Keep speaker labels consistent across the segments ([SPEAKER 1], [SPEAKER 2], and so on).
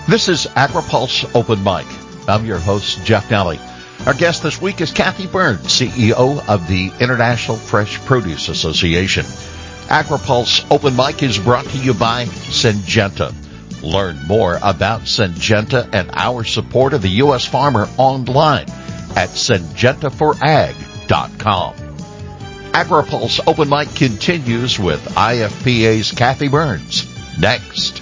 [SPEAKER 1] This is AgriPulse Open Mic. I'm your host, Jeff Nally. Our guest this week is Kathy Byrnes, CEO of the International Fresh Produce Association. AgriPulse Open Mic is brought to you by Syngenta. Learn more about Syngenta and our support of the U.S. farmer online at syngentaforag.com. AgriPulse Open Mic continues with IFPA's Kathy Byrnes. Next.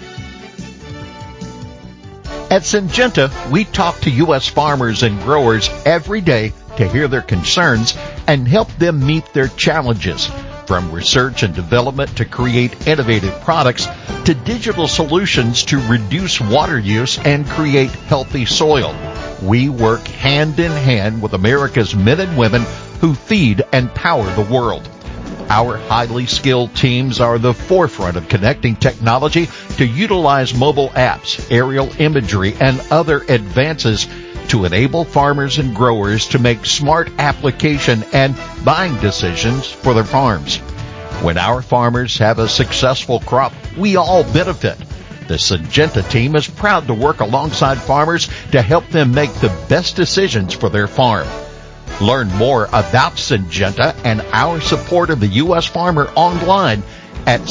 [SPEAKER 1] At Syngenta, we talk to U.S. farmers and growers every day to hear their concerns and help them meet their challenges. From research and development to create innovative products to digital solutions to reduce water use and create healthy soil. We work hand in hand with America's men and women who feed and power the world. Our highly skilled teams are the forefront of connecting technology to utilize mobile apps, aerial imagery, and other advances to enable farmers and growers to make smart application and buying decisions for their farms. When our farmers have a successful crop, we all benefit. The Syngenta team is proud to work alongside farmers to help them make the best decisions for their farm. Learn more about Syngenta and our support of the U.S. farmer online at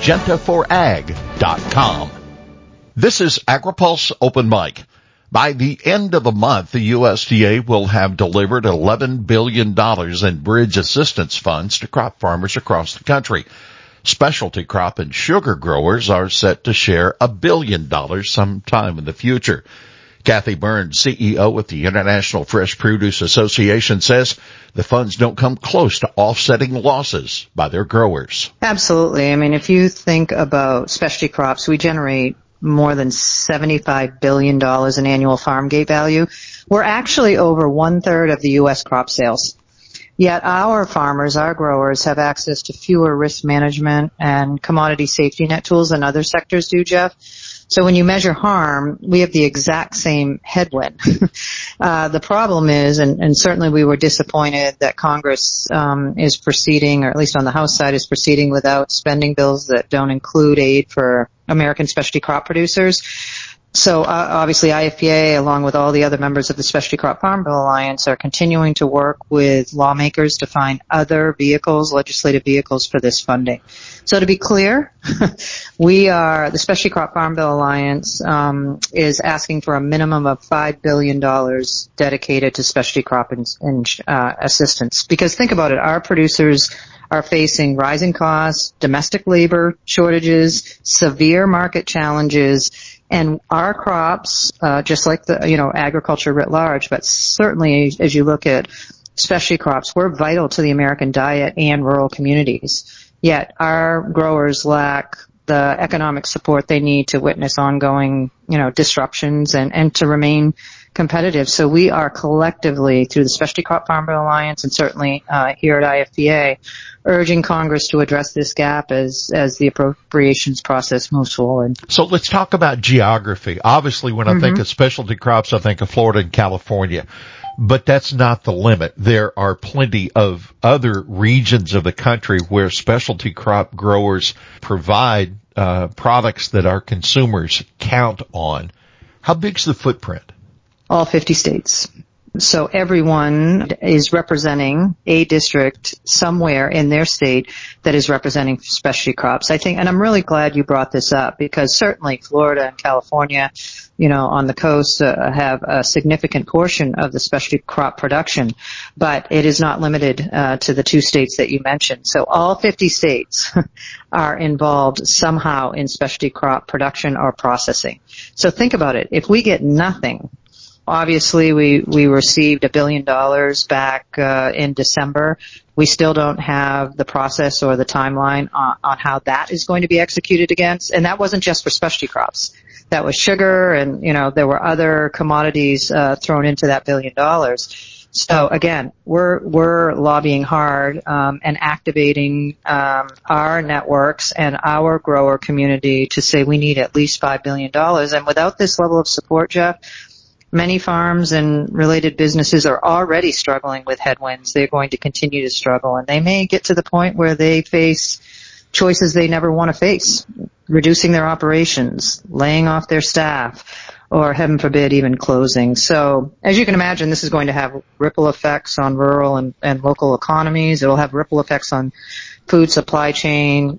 [SPEAKER 1] syngentaforag.com. This is AgriPulse Open Mic. By the end of the month, the USDA will have delivered $11 billion in bridge assistance funds to crop farmers across the country. Specialty crop and sugar growers are set to share $1 billion sometime in the future. Kathy Byrnes, CEO with the International Fresh Produce Association, says the funds don't come close to offsetting losses by their growers.
[SPEAKER 2] Absolutely. I mean, if you think about specialty crops, we generate more than $75 billion in annual farm gate value. We're actually over 1/3 of the U.S. crop sales. Yet our farmers, our growers, have access to fewer risk management and commodity safety net tools than other sectors do, Jeff. So when you measure harm, we have the exact same headwind. The problem is, and certainly we were disappointed that Congress is proceeding, or at least on the House side is proceeding without spending bills that don't include aid for American specialty crop producers. So obviously IFPA, along with all the other members of the Specialty Crop Farm Bill Alliance, are continuing to work with lawmakers to find other vehicles, legislative vehicles for this funding. So to be clear, the Specialty Crop Farm Bill Alliance is asking for a minimum of $5 billion dedicated to specialty crop assistance. Because think about it, our producers are facing rising costs, domestic labor shortages, severe market challenges, and our crops, just like agriculture writ large, but certainly as you look at specialty crops, we're vital to the American diet and rural communities. Yet our growers lack the economic support they need to witness ongoing, disruptions and to remain competitive. So we are collectively, through the Specialty Crop Farm Bill Alliance and certainly here at IFPA, urging Congress to address this gap as the appropriations process moves forward.
[SPEAKER 1] So let's talk about geography. Obviously, when I think of specialty crops, I think of Florida and California. But that's not the limit. There are plenty of other regions of the country where specialty crop growers provide products that our consumers count on. How big's the footprint?
[SPEAKER 2] All 50 states. So everyone is representing a district somewhere in their state that is representing specialty crops. I think, and I'm really glad you brought this up because certainly Florida and California, on the coast have a significant portion of the specialty crop production, but it is not limited to the 2 states that you mentioned. So all 50 states are involved somehow in specialty crop production or processing. So think about it. If we get nothing, obviously we received $1 billion back in December. We still don't have the process or the timeline on how that is going to be executed against. And that wasn't just for specialty crops. That was sugar and, there were other commodities thrown into that $1 billion. So again, we're lobbying hard and activating our networks and our grower community to say we need at least $5 billion. And without this level of support, Jeff, many farms and related businesses are already struggling with headwinds. They're going to continue to struggle, and they may get to the point where they face choices they never want to face, reducing their operations, laying off their staff, or heaven forbid, even closing. So as you can imagine, this is going to have ripple effects on rural and local economies. It will have ripple effects on food supply chains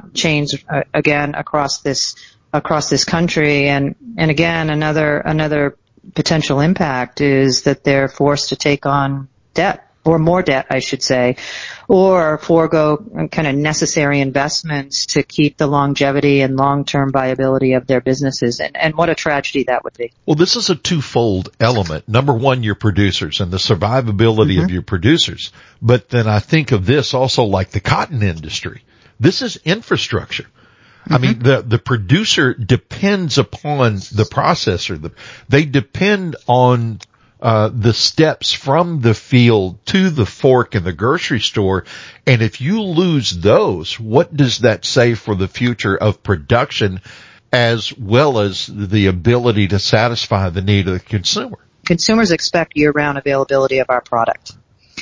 [SPEAKER 2] again across this country. And again, another potential impact is that they're forced to take on debt, or more debt, I should say, or forego kind of necessary investments to keep the longevity and long-term viability of their businesses. And what a tragedy that would be.
[SPEAKER 1] Well, this is a twofold element. Number one, your producers and the survivability of your producers. But then I think of this also like the cotton industry. This is infrastructure. I mean, the producer depends upon the processor. They depend on the steps from the field to the fork in the grocery store. And if you lose those, what does that say for the future of production as well as the ability to satisfy the need of the consumer?
[SPEAKER 2] Consumers expect year-round availability of our product.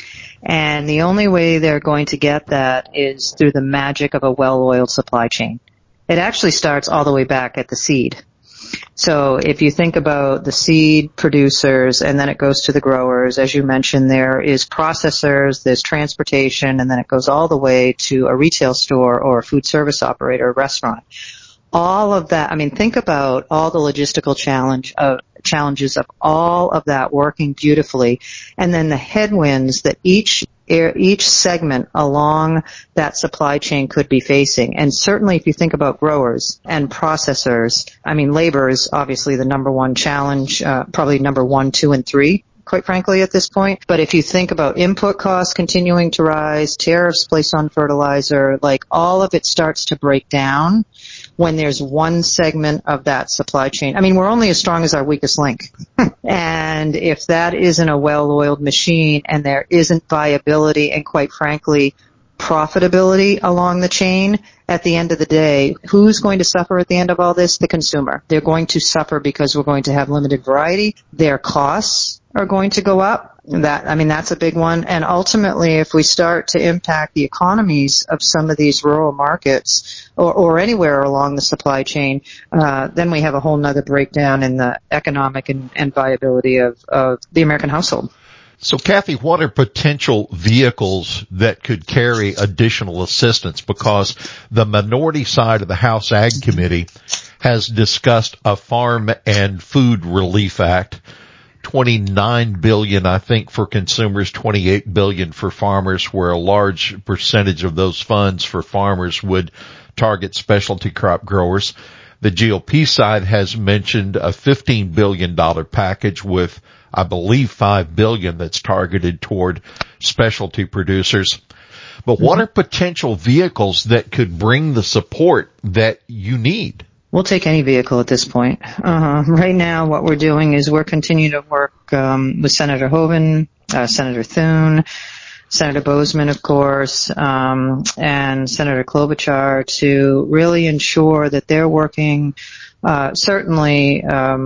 [SPEAKER 2] And the only way they're going to get that is through the magic of a well-oiled supply chain. It actually starts all the way back at the seed. So if you think about the seed producers and then it goes to the growers, as you mentioned, there is processors, there's transportation, and then it goes all the way to a retail store or a food service operator, a restaurant. All of that, I mean, think about all the logistical challenges of all of that working beautifully, and then the headwinds that each segment along that supply chain could be facing. And certainly if you think about growers and processors, I mean, labor is obviously the number one challenge, probably number 1, 2, and 3, quite frankly, at this point. But if you think about input costs continuing to rise, tariffs placed on fertilizer, like all of it starts to break down when there's one segment of that supply chain. I mean, we're only as strong as our weakest link. And if that isn't a well-oiled machine and there isn't viability and, quite frankly, profitability along the chain, at the end of the day, who's going to suffer at the end of all this? The consumer. They're going to suffer because we're going to have limited variety. Their costs are going to go up. That's a big one. And ultimately, if we start to impact the economies of some of these rural markets or anywhere along the supply chain, then we have a whole nother breakdown in the economic and viability of the American household.
[SPEAKER 1] So, Kathy, what are potential vehicles that could carry additional assistance? Because the minority side of the House Ag Committee has discussed a Farm and Food Relief Act, $29 billion, I think, for consumers, $28 billion for farmers, where a large percentage of those funds for farmers would target specialty crop growers. The GOP side has mentioned a $15 billion package with, I believe, $5 billion that's targeted toward specialty producers. But what are potential vehicles that could bring the support that you need?
[SPEAKER 2] We'll take any vehicle at this point. Right now, what we're doing is we're continuing to work with Senator Hoeven, Senator Thune, Senator Boozman, of course, and Senator Klobuchar to really ensure that they're working certainly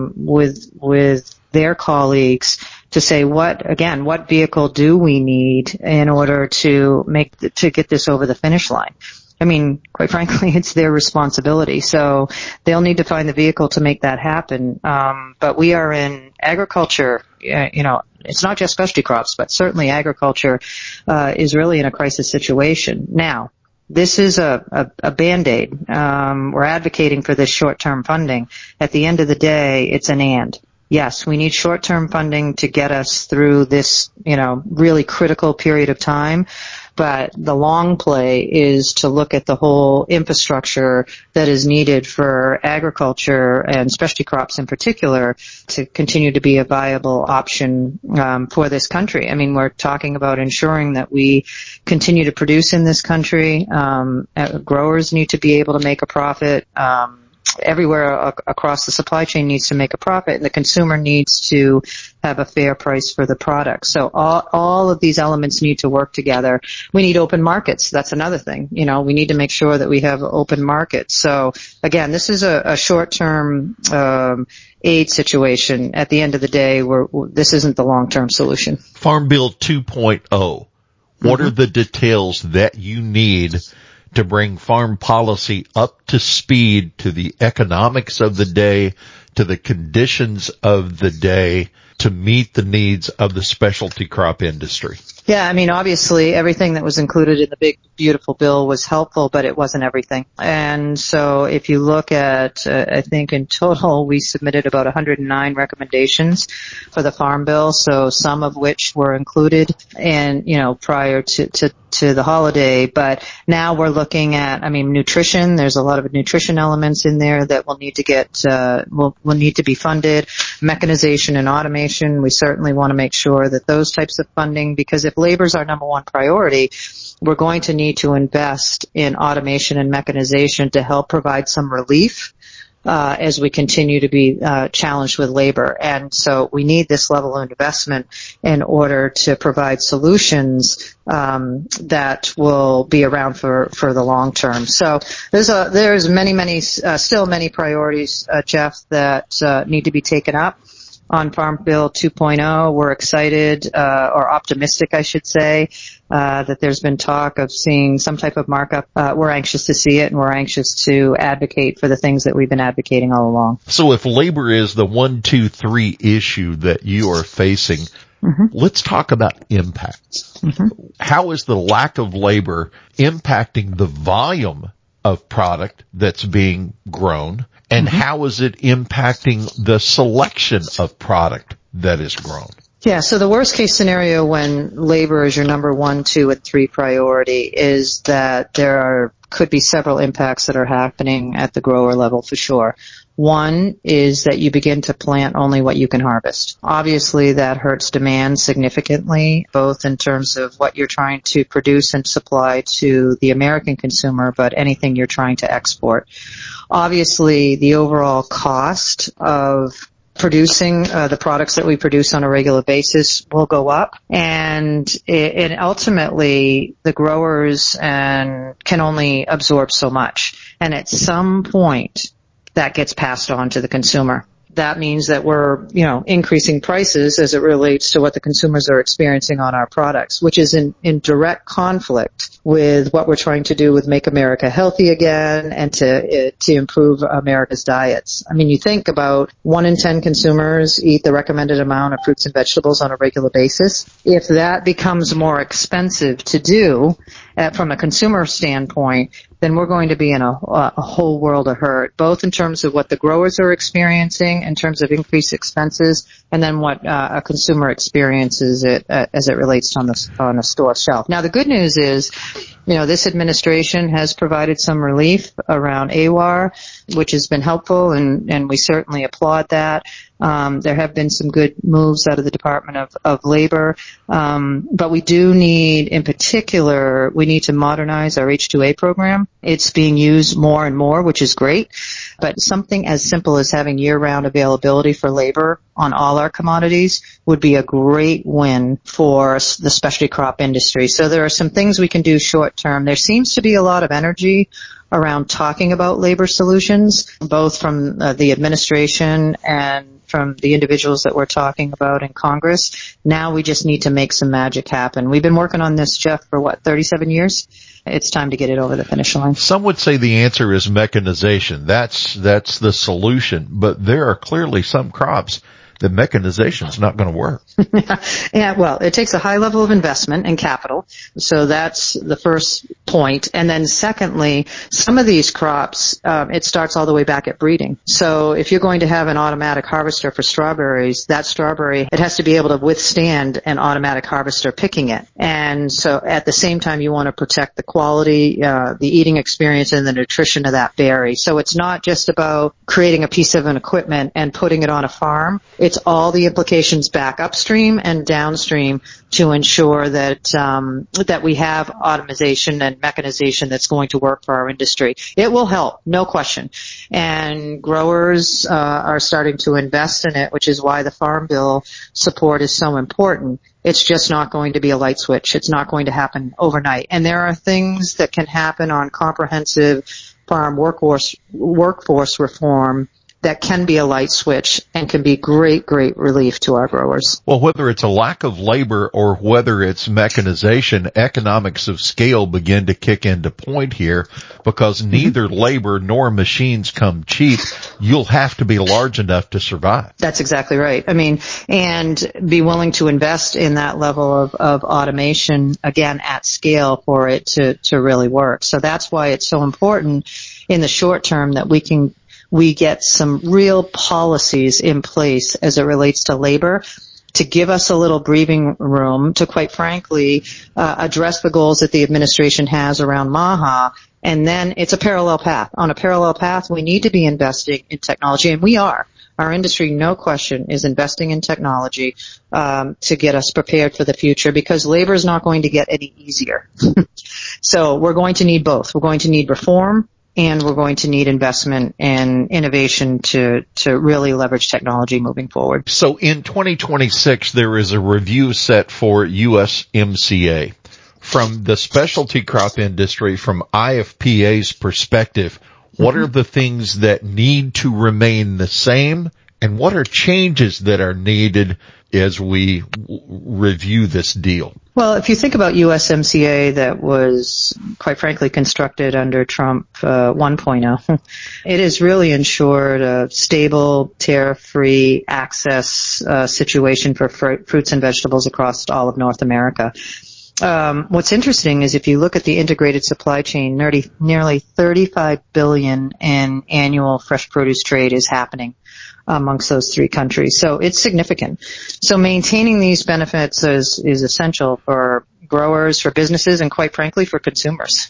[SPEAKER 2] with their colleagues to say what vehicle do we need in order to get this over the finish line. I mean, quite frankly, it's their responsibility. So they'll need to find the vehicle to make that happen. But we are in agriculture, it's not just specialty crops, but certainly agriculture is really in a crisis situation. Now, this is a Band-Aid. We're advocating for this short-term funding. At the end of the day, it's an and. Yes, we need short-term funding to get us through this, really critical period of time. But the long play is to look at the whole infrastructure that is needed for agriculture and specialty crops in particular to continue to be a viable option for this country. I mean, we're talking about ensuring that we continue to produce in this country. Growers need to be able to make a profit. Everywhere across the supply chain needs to make a profit, and the consumer needs to have a fair price for the product. So all of these elements need to work together. We need open markets. That's another thing. We need to make sure that we have open markets. So again, this is a short-term aid situation. At the end of the day, this isn't the long-term solution.
[SPEAKER 1] Farm Bill 2.0. What are the details that you need to bring farm policy up to speed to the economics of the day, to the conditions of the day to meet the needs of the specialty crop industry?
[SPEAKER 2] Yeah, I mean, obviously everything that was included in the big, beautiful bill was helpful, but it wasn't everything. And so if you look at, I think in total we submitted about 109 recommendations for the Farm Bill, so some of which were included and, prior to the holiday, but now we're looking at, nutrition. There's a lot of nutrition elements in there that will need to get, will need to be funded. Mechanization and automation, we certainly want to make sure that those types of funding, because if labor is our number one priority, we're going to need to invest in automation and mechanization to help provide some relief as we continue to be challenged with labor. And so we need this level of investment in order to provide solutions that will be around for the long term. So there's still many priorities, Jeff, that need to be taken up on Farm Bill 2.0. We're excited, or optimistic, I should say, that there's been talk of seeing some type of markup. We're anxious to see it, and we're anxious to advocate for the things that we've been advocating all along.
[SPEAKER 1] So if labor is the 1, 2, 3 issue that you are facing, let's talk about impacts. How is the lack of labor impacting the volume of product that's being grown? And how is it impacting the selection of product that is grown?
[SPEAKER 2] Yeah, so the worst case scenario when labor is your number 1, 2, and 3 priority is that there could be several impacts that are happening at the grower level for sure. One is that you begin to plant only what you can harvest. Obviously, that hurts demand significantly, both in terms of what you're trying to produce and supply to the American consumer, but anything you're trying to export. Obviously, the overall cost of producing the products that we produce on a regular basis will go up, and ultimately the growers can only absorb so much, and at some point that gets passed on to the consumer. That means that we're, increasing prices as it relates to what the consumers are experiencing on our products, which is in direct conflict with what we're trying to do with Make America Healthy Again and to improve America's diets. I mean, you think about 1 in 10 consumers eat the recommended amount of fruits and vegetables on a regular basis. If that becomes more expensive to do from a consumer standpoint, then we're going to be in a whole world of hurt, both in terms of what the growers are experiencing, in terms of increased expenses, and then what a consumer experiences as it relates on the store shelf. Now, the good news is, this administration has provided some relief around AWAR, which has been helpful, and we certainly applaud that. There have been some good moves out of the Department of Labor, but we do need, in particular, we need to modernize our H-2A program. It's being used more and more, which is great, but something as simple as having year-round availability for labor on all our commodities would be a great win for the specialty crop industry. So there are some things we can do short term. There seems to be a lot of energy around talking about labor solutions, both from the administration and from the individuals that we're talking about in Congress. Now we just need to make some magic happen. We've been working on this, Jeff, for 37 years? It's time to get it over the finish line.
[SPEAKER 1] Some would say the answer is mechanization. That's the solution, but there are clearly some crops the mechanization is not going to work.
[SPEAKER 2] Yeah, well, it takes a high level of investment and capital. So that's the first point. And then secondly, some of these crops, it starts all the way back at breeding. So if you're going to have an automatic harvester for strawberries, that strawberry, it has to be able to withstand an automatic harvester picking it. And so at the same time, you want to protect the quality, the eating experience, and the nutrition of that berry. So it's not just about creating a piece of an equipment and putting it on a farm. It's all the implications back upstream and downstream to ensure that that we have automation and mechanization that's going to work for our industry. It will help, no question. And growers are starting to invest in it, which is why the Farm Bill support is so important. It's just not going to be a light switch. It's not going to happen overnight. And there are things that can happen on comprehensive farm workforce reform that can be a light switch and can be great relief to our growers.
[SPEAKER 1] Well, whether it's a lack of labor or whether it's mechanization, economics of scale begin to kick into point here, because neither labor nor machines come cheap. You'll have to be large enough to survive.
[SPEAKER 2] That's exactly right. I mean, and be willing to invest in that level of automation, again, at scale for it to really work. So that's why it's so important in the short term that we get some real policies in place as it relates to labor to give us a little breathing room to, quite frankly, address the goals that the administration has around MAHA. And then it's a parallel path. On a parallel path, we need to be investing in technology, and we are. Our industry, no question, is investing in technology to get us prepared for the future, because labor is not going to get any easier. So we're going to need both. We're going to need reform, and we're going to need investment and innovation to really leverage technology moving forward.
[SPEAKER 1] So in 2026, there is a review set for USMCA. From the specialty crop industry, from IFPA's perspective, what are the things that need to remain the same, and what are changes that are needed as we review this deal?
[SPEAKER 2] Well, if you think about USMCA that was, quite frankly, constructed under Trump 1.0, it has really ensured a stable, tariff-free access situation for fruits and vegetables across all of North America. What's interesting is if you look at the integrated supply chain, nearly $35 billion in annual fresh produce trade is happening amongst those three countries. So it's significant. So maintaining these benefits is essential for growers, for businesses, and quite frankly for consumers.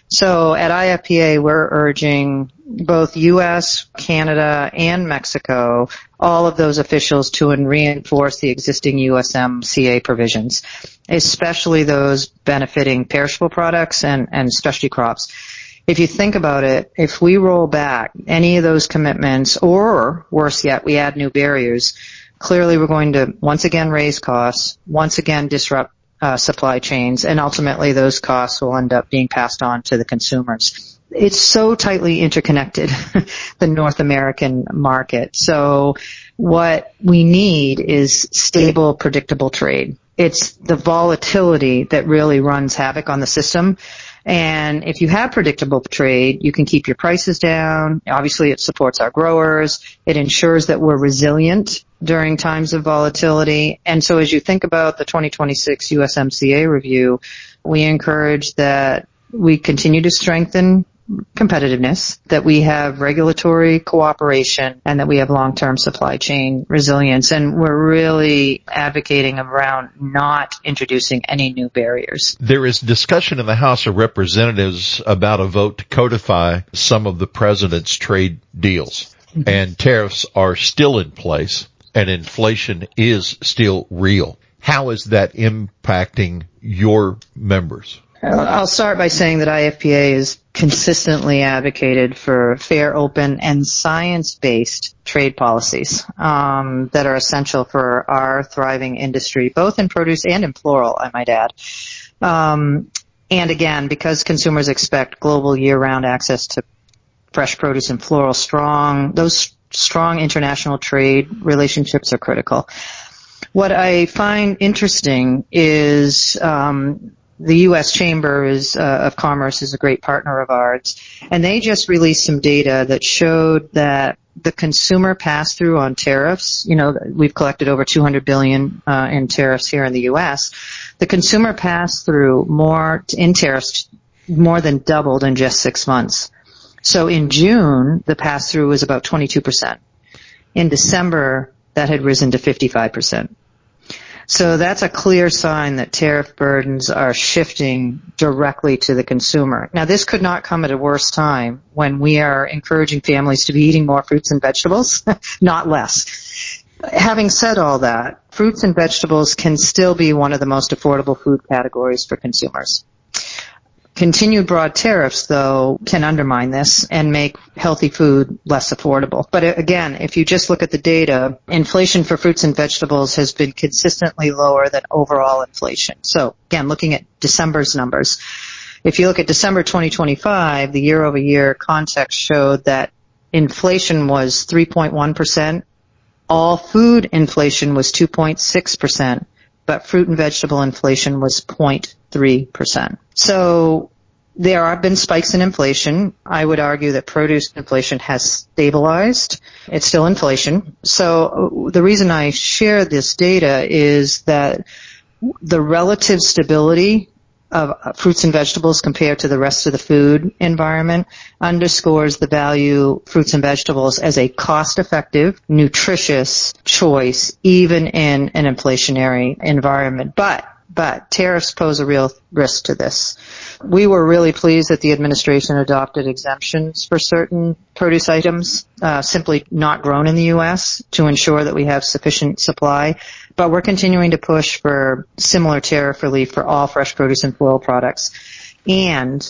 [SPEAKER 2] So at IFPA, we're urging both U.S., Canada, and Mexico, all of those officials to reinforce the existing USMCA provisions, especially those benefiting perishable products and specialty crops. If you think about it, if we roll back any of those commitments, or worse yet, we add new barriers, clearly we're going to once again raise costs, once again disrupt supply chains, and ultimately those costs will end up being passed on to the consumers. It's so tightly interconnected, the North American market. So what we need is stable, predictable trade. It's the volatility that really runs havoc on the system. And if you have predictable trade, you can keep your prices down. Obviously, it supports our growers. It ensures that we're resilient during times of volatility. And so as you think about the 2026 USMCA review, we encourage that we continue to strengthen competitiveness, that we have regulatory cooperation, and that we have long-term supply chain resilience. And we're really advocating around not introducing any new barriers.
[SPEAKER 1] There is discussion in the House of Representatives about a vote to codify some of the president's trade deals. And tariffs are still in place, and inflation is still real. How is that impacting your members?
[SPEAKER 2] I'll start by saying that IFPA has consistently advocated for fair, open, and science-based trade policies that are essential for our thriving industry, both in produce and in floral, I might add. And again, because consumers expect global year-round access to fresh produce and floral, those strong international trade relationships are critical. What I find interesting is the U.S. Chamber of Commerce is a great partner of ours, and they just released some data that showed that the consumer pass-through on tariffs, we've collected over $200 billion in tariffs here in the U.S., the consumer pass-through in tariffs more than doubled in just 6 months. So in June, the pass-through was about 22%. In December, that had risen to 55%. So that's a clear sign that tariff burdens are shifting directly to the consumer. Now, this could not come at a worse time when we are encouraging families to be eating more fruits and vegetables, not less. Having said all that, fruits and vegetables can still be one of the most affordable food categories for consumers. Continued broad tariffs, though, can undermine this and make healthy food less affordable. But again, if you just look at the data, inflation for fruits and vegetables has been consistently lower than overall inflation. So again, looking at December's numbers, if you look at December 2025, the year-over-year context showed that inflation was 3.1%. All food inflation was 2.6%, but fruit and vegetable inflation was 0.3%. So there have been spikes in inflation. I would argue that produce inflation has stabilized. It's still inflation. So the reason I share this data is that the relative stability of fruits and vegetables compared to the rest of the food environment underscores the value fruits and vegetables as a cost-effective, nutritious choice, even in an inflationary environment. But tariffs pose a real risk to this. We were really pleased that the administration adopted exemptions for certain produce items, simply not grown in the U.S., to ensure that we have sufficient supply. But we're continuing to push for similar tariff relief for all fresh produce and oil products, and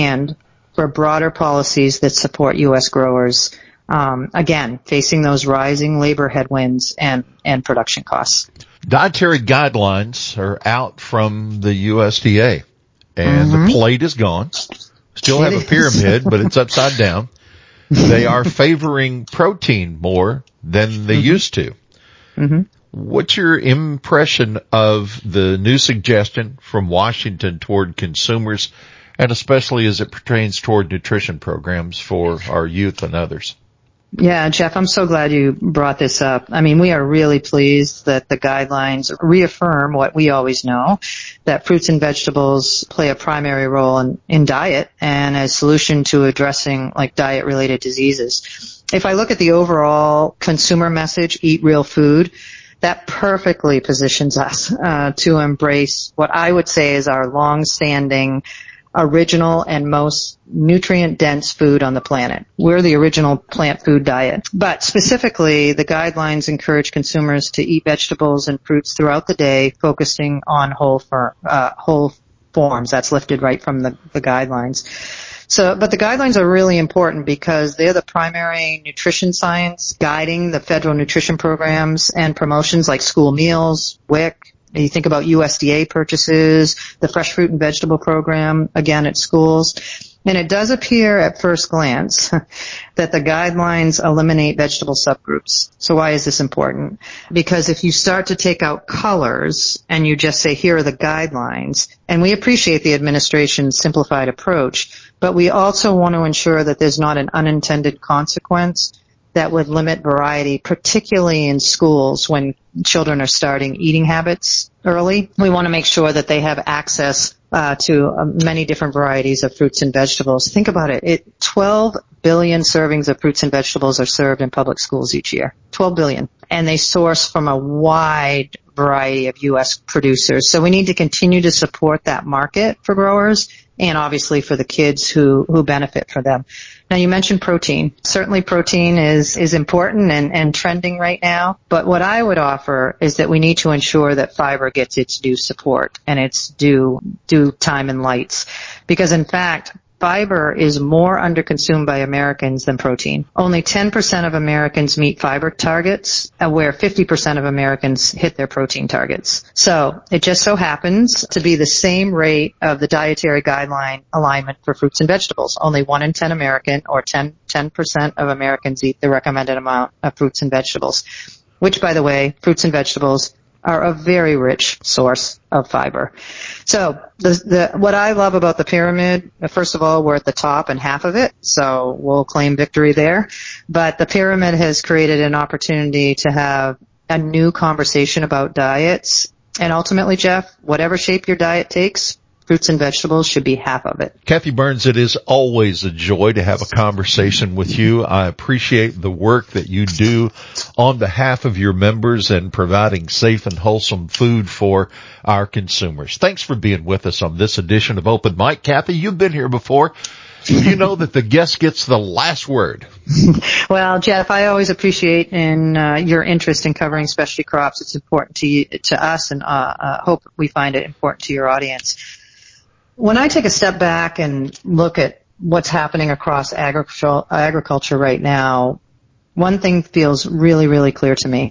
[SPEAKER 2] for broader policies that support U.S. growers, again, facing those rising labor headwinds and production costs.
[SPEAKER 1] Dietary guidelines are out from the USDA, and the plate is gone. Still have a pyramid, but it's upside down. They are favoring protein more than they used to. Mm-hmm. What's your impression of the new suggestion from Washington toward consumers, and especially as it pertains toward nutrition programs for our youth and others?
[SPEAKER 2] Yeah, Jeff, I'm so glad you brought this up. I mean, we are really pleased that the guidelines reaffirm what we always know, that fruits and vegetables play a primary role in diet and a solution to addressing like diet-related diseases. If I look at the overall consumer message, eat real food, that perfectly positions us to embrace what I would say is our long-standing, original, and most nutrient-dense food on the planet. We're the original plant food diet. But specifically, the guidelines encourage consumers to eat vegetables and fruits throughout the day, focusing on whole forms. That's lifted right from the guidelines. But the guidelines are really important because they're the primary nutrition science guiding the federal nutrition programs and promotions like school meals, WIC. You think about USDA purchases, the fresh fruit and vegetable program, again at schools. And it does appear at first glance that the guidelines eliminate vegetable subgroups. So why is this important? Because if you start to take out colors and you just say, here are the guidelines, and we appreciate the administration's simplified approach, but we also want to ensure that there's not an unintended consequence that would limit variety, particularly in schools when children are starting eating habits early. We want to make sure that they have access to many different varieties of fruits and vegetables. Think about it. 12 billion servings of fruits and vegetables are served in public schools each year. 12 billion. And they source from a wide variety of U.S. producers. So we need to continue to support that market for growers and obviously for the kids who benefit from them. Now, you mentioned protein. Certainly protein is important and trending right now. But what I would offer is that we need to ensure that fiber gets its due support and its due time and lights. Because in fact, fiber is more underconsumed by Americans than protein. Only 10% of Americans meet fiber targets, where 50% of Americans hit their protein targets. So it just so happens to be the same rate of the dietary guideline alignment for fruits and vegetables. Only 1 in 10 American, or 10% of Americans eat the recommended amount of fruits and vegetables, which, by the way, fruits and vegetables are a very rich source of fiber. So what I love about the pyramid, first of all, we're at the top and half of it, so we'll claim victory there. But the pyramid has created an opportunity to have a new conversation about diets. And ultimately, Jeff, whatever shape your diet takes, fruits and vegetables should be half of it.
[SPEAKER 1] Kathy Byrnes, it is always a joy to have a conversation with you. I appreciate the work that you do on behalf of your members and providing safe and wholesome food for our consumers. Thanks for being with us on this edition of Open Mic. Kathy, you've been here before. You know that the guest gets the last word.
[SPEAKER 2] Well, Jeff, I always appreciate your interest in covering specialty crops. It's important to us, and hope we find it important to your audience. When I take a step back and look at what's happening across agriculture right now, one thing feels really, really clear to me.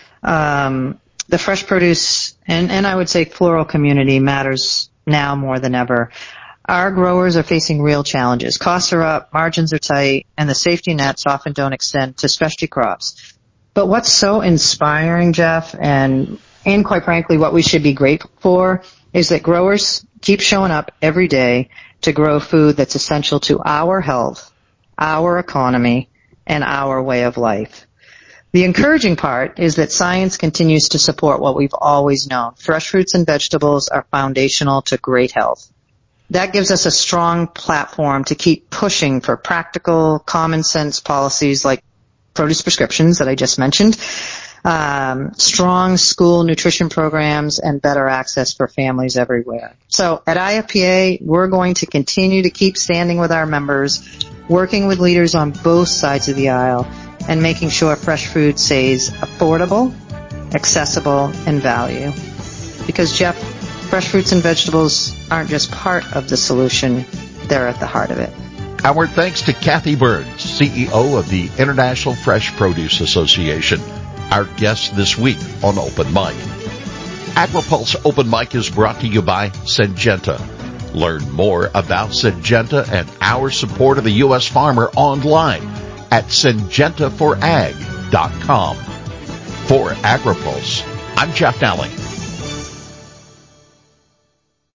[SPEAKER 2] The fresh produce and I would say floral community matters now more than ever. Our growers are facing real challenges. Costs are up, margins are tight, and the safety nets often don't extend to specialty crops. But what's so inspiring, Jeff, and quite frankly what we should be grateful for, is that growers keep showing up every day to grow food that's essential to our health, our economy, and our way of life. The encouraging part is that science continues to support what we've always known. Fresh fruits and vegetables are foundational to great health. That gives us a strong platform to keep pushing for practical, common sense policies like produce prescriptions that I just mentioned, strong school nutrition programs, and better access for families everywhere. So at IFPA, we're going to continue to keep standing with our members, working with leaders on both sides of the aisle, and making sure fresh food stays affordable, accessible, and value. Because, Jeff, fresh fruits and vegetables aren't just part of the solution, they're at the heart of it.
[SPEAKER 1] Our thanks to Kathy Burns, CEO of the International Fresh Produce Association, our guest this week on Open Mic. AgriPulse Open Mic is brought to you by Syngenta. Learn more about Syngenta and our support of the U.S. farmer online at syngentaforag.com. For AgriPulse, I'm Jeff Dowling.